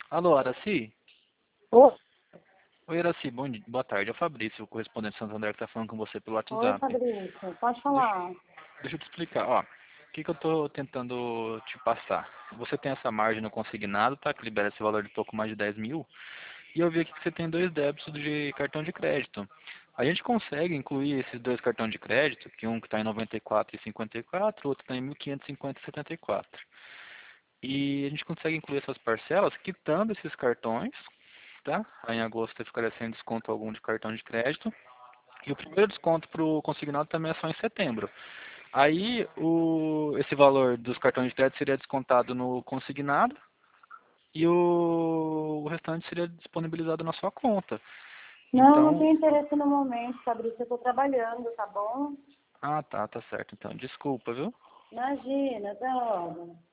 Alô, Araci? Oi, Oi, Araci, boa tarde. É o Fabrício, o correspondente de Santo André, que está falando com você pelo oi, WhatsApp. Fabrício. Pode Deixa, falar. deixa eu te explicar, ó. O que eu estou tentando te passar? Você tem essa margem no consignado, tá? Que libera esse valor de pouco mais de 10 mil. E eu vi aqui que você tem dois débitos de cartão de crédito. A gente consegue incluir esses dois cartões de crédito, que um que está em 94,54, o outro está em 1.550,74. E a gente consegue incluir essas parcelas quitando esses cartões, tá? Aí em agosto você ficaria sem desconto algum de cartão de crédito. E o primeiro desconto para o consignado também é só em setembro. Aí esse valor dos cartões de crédito seria descontado no consignado e o restante seria disponibilizado na sua conta. Não, não Então, tenho interesse no momento, Fabrício. Eu estou trabalhando, tá bom? tá certo. Então, desculpa, viu? Imagina, até logo.